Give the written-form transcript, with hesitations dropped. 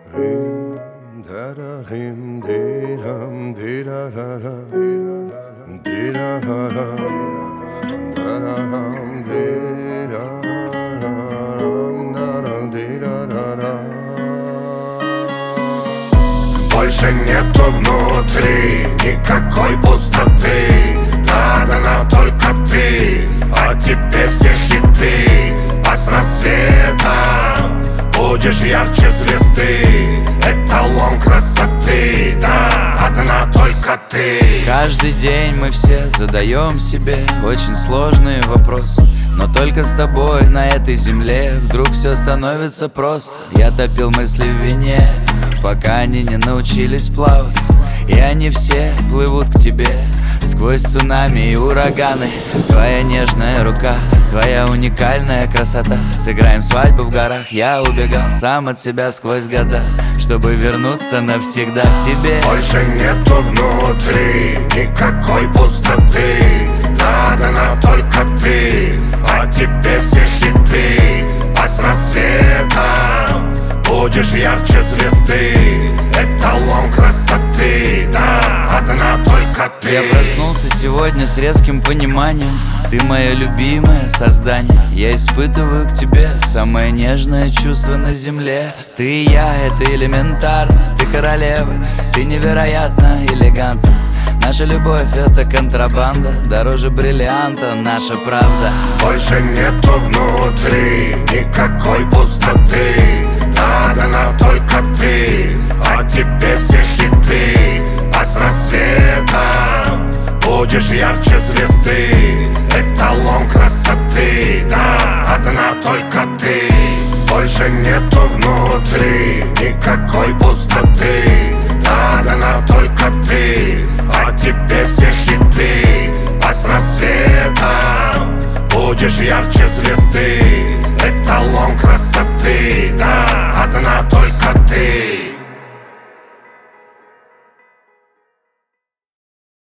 Больше нету внутри никакой пустоты. Одна только ты, а теперь все хиты. А с рассветом будешь ярче звезды. Эталон красоты, да, одна только ты. Каждый день мы все задаем себе очень сложные вопросы, но только с тобой на этой земле вдруг все становится просто. Я топил мысли в вине, пока они не научились плавать, и они все плывут к тебе сквозь цунами и ураганы. Твоя нежная рука, твоя уникальная красота. Сыграем свадьбу в горах. Я убегал сам от себя сквозь года, чтобы вернуться навсегда к тебе. Больше нету внутри никакой пустоты. Одна только ты, а теперь все хиты. А с рассветом будешь ярче звезды. Эталон красоты, да, одна только ты. Я проснулся сегодня с резким пониманием: ты мое любимое создание. Я испытываю к тебе самое нежное чувство на земле. Ты и я, это элементарно. Ты королева, ты невероятно элегантна. Наша любовь — это контрабанда, дороже бриллианта наша правда. Больше нету внутри никакой пустоты. Одна только ты, а теперь все хиты. А с рассветом будешь ярче звезды. Эталон красоты, да, одна только ты. Больше нету внутри никакой пустоты. Одна только ты, а теперь все хиты. А с рассветом будешь ярче звезды. Эталон красоты, да.